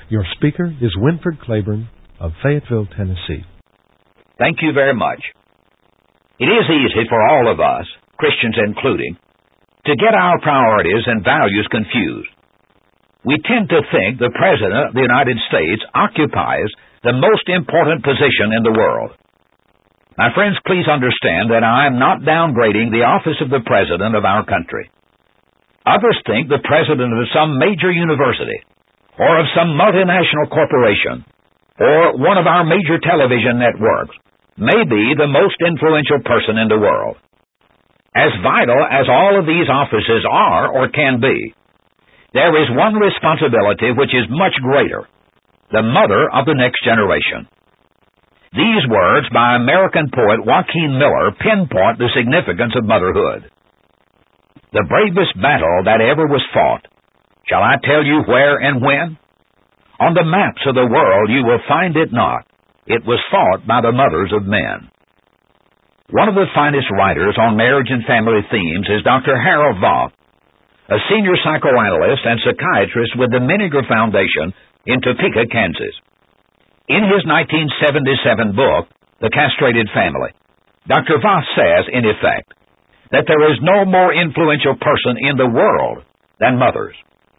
Your speaker is Winford Claiborne of Fayetteville, Tennessee. Thank you very much. It is easy for all of us, Christians including, to get our priorities and values confused. We tend to think the President of the United States occupies the most important position in the world. My friends, please understand that I am not downgrading the office of the President of our country. Others think the President of some major university, or of some multinational corporation, or one of our major television networks, may be the most influential person in the world. As vital as all of these offices are or can be, there is one responsibility which is much greater: the mother of the next generation. These words by American poet Joaquin Miller pinpoint the significance of motherhood. The bravest battle that ever was fought, shall I tell you where and when? On the maps of the world you will find it not. It was fought by the mothers of men. One of the finest writers on marriage and family themes is Dr. Harold Voth, a senior psychoanalyst and psychiatrist with the Menninger Foundation in Topeka, Kansas. In his 1977 book, The Castrated Family, Dr. Voth says, in effect, that there is no more influential person in the world than mothers.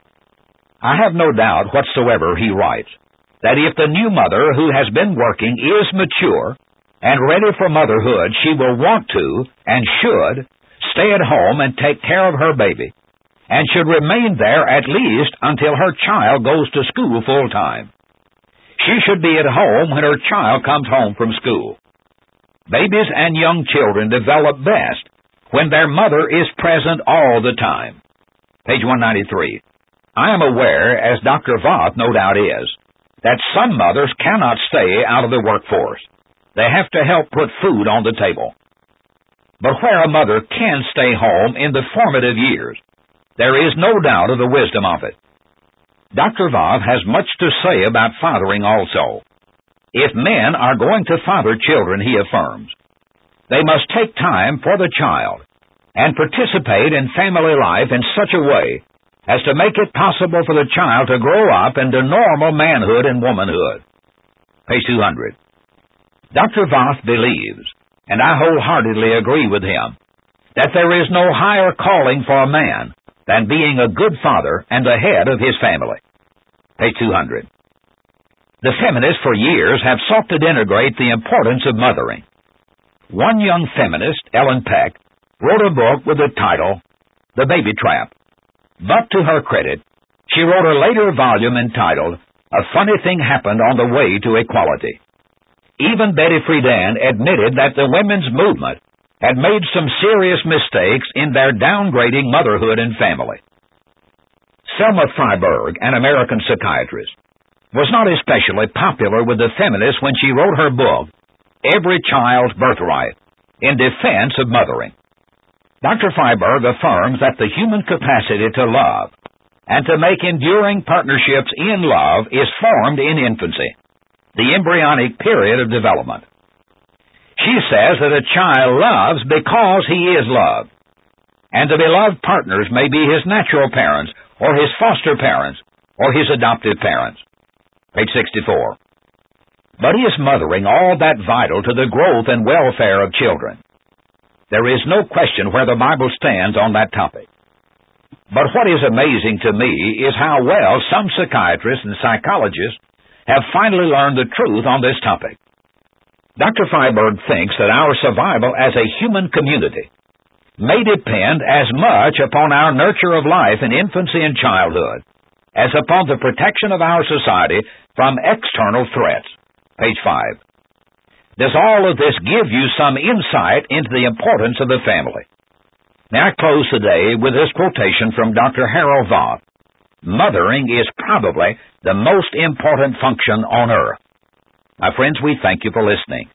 I have no doubt whatsoever, he writes, that if the new mother who has been working is mature and ready for motherhood, she will want to and should stay at home and take care of her baby, and should remain there at least until her child goes to school full time. She should be at home when her child comes home from school. Babies and young children develop best when their mother is present all the time. Page 193. I am aware, as Dr. Voth no doubt is, that some mothers cannot stay out of the workforce. They have to help put food on the table. But where a mother can stay home in the formative years, there is no doubt of the wisdom of it. Dr. Voth has much to say about fathering also. If men are going to father children, he affirms, they must take time for the child and participate in family life in such a way as to make it possible for the child to grow up into normal manhood and womanhood. Page 200. Dr. Voth believes, and I wholeheartedly agree with him, that there is no higher calling for a man than being a good father and the head of his family. Page 200. The feminists for years have sought to denigrate the importance of mothering. One young feminist, Ellen Peck, wrote a book with the title, The Baby Trap. But to her credit, she wrote a later volume entitled, A Funny Thing Happened on the Way to Equality. Even Betty Friedan admitted that the women's movement had made some serious mistakes in their downgrading motherhood and family. Selma Freiberg, an American psychiatrist, was not especially popular with the feminists when she wrote her book, Every Child's Birthright, in defense of mothering. Dr. Freiberg affirms that the human capacity to love and to make enduring partnerships in love is formed in infancy, the embryonic period of development. She says that a child loves because he is loved, and the beloved partners may be his natural parents or his foster parents or his adoptive parents. Page 64. But is mothering all that vital to the growth and welfare of children? There is no question where the Bible stands on that topic. But what is amazing to me is how well some psychiatrists and psychologists have finally learned the truth on this topic. Dr. Freiberg thinks that our survival as a human community may depend as much upon our nurture of life in infancy and childhood as upon the protection of our society from external threats. Page 5. Does all of this give you some insight into the importance of the family? Now I close today with this quotation from Dr. Harold Voth. Mothering is probably the most important function on earth. My friends, we thank you for listening.